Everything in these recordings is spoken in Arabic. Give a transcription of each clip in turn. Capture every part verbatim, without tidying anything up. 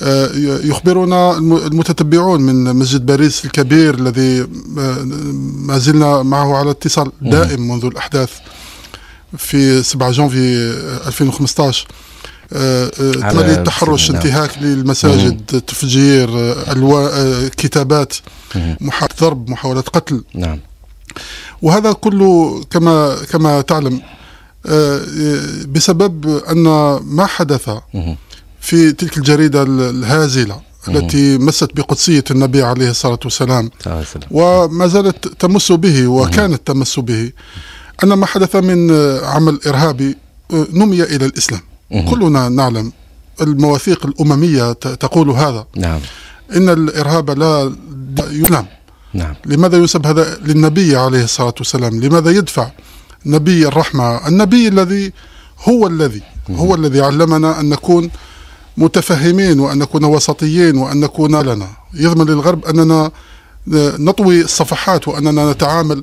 يخبرنا المتتبعون من مسجد باريس الكبير الذي ما زلنا معه على اتصال دائم منذ الأحداث في سبعة جانفي ألفين وخمسة عشر، عملية تحرش، انتهاك للمساجد، تفجير، ألواء، كتابات، محاولة ضرب، محاولة قتل. نعم. وهذا كله كما كما تعلم بسبب أن ما حدث في تلك الجريدة الهازلة التي مست بقدسية النبي عليه الصلاة والسلام وما زالت تمس به وكانت تمس به، أن ما حدث من عمل إرهابي نمي إلى الإسلام. كلنا نعلم، المواثيق الأممية تقول هذا. نعم. إن الإرهاب لا يسلم. نعم. لماذا ينسب هذا للنبي عليه الصلاة والسلام؟ لماذا يدفع نبي الرحمة، النبي الذي هو الذي هو الذي علمنا أن نكون متفهمين وأن نكون وسطيين وأن نكون لنا يضمن للغرب أننا نطوي الصفحات وأننا نتعامل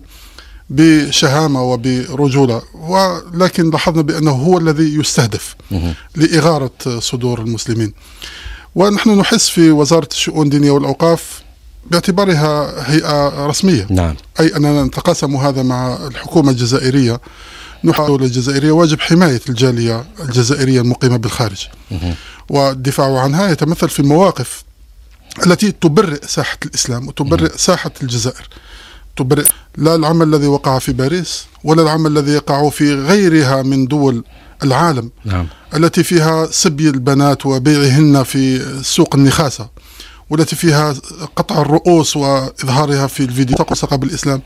بشهامة وبرجولة، ولكن لاحظنا بأنه هو الذي يستهدف لإغارة صدور المسلمين. ونحن نحس في وزارة الشؤون الدينية والأوقاف باعتبارها هيئة رسمية. نعم. أي أننا نتقاسم هذا مع الحكومة الجزائرية. نحاول الجزائرية واجب حماية الجالية الجزائرية المقيمة بالخارج، والدفاع عنها يتمثل في المواقف التي تبرئ ساحة الإسلام وتبرئ ساحة الجزائر، تبرئ لا العمل الذي وقع في باريس ولا العمل الذي يقع في غيرها من دول العالم. نعم. التي فيها سبي البنات وبيعهن في سوق النخاسة، والتي فيها قطع الرؤوس وإظهارها في الفيديو تقصق بالإسلام.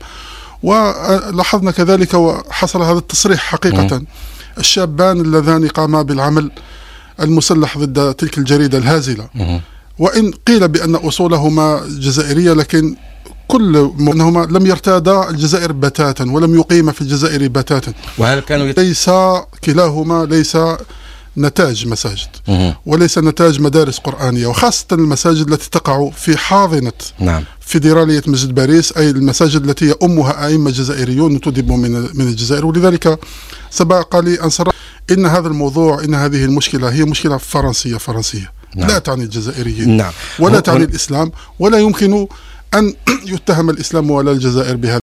ولاحظنا كذلك وحصل هذا التصريح حقيقة م. الشابان اللذان قاما بالعمل المسلح ضد تلك الجريدة الهازلة، م. وإن قيل بأن أصولهما جزائرية، لكن كل منهما لم يرتادا الجزائر بتاتا ولم يقيم في الجزائر بتاتا. وهل كانوا يت... ليس كلاهما ليس نتاج مساجد مه. وليس نتاج مدارس قرآنية، وخاصة المساجد التي تقع في حاضنة نعم. فيدرالية مسجد باريس، أي المساجد التي يؤمها أئمة جزائريون نتدبوا من من الجزائر. ولذلك سبق لي أن صرح إن هذا الموضوع، إن هذه المشكلة هي مشكلة فرنسية فرنسية نعم. لا تعني الجزائريين نعم. ولا تعني الإسلام، ولا يمكن أن يتهم الإسلام ولا الجزائر بهذا.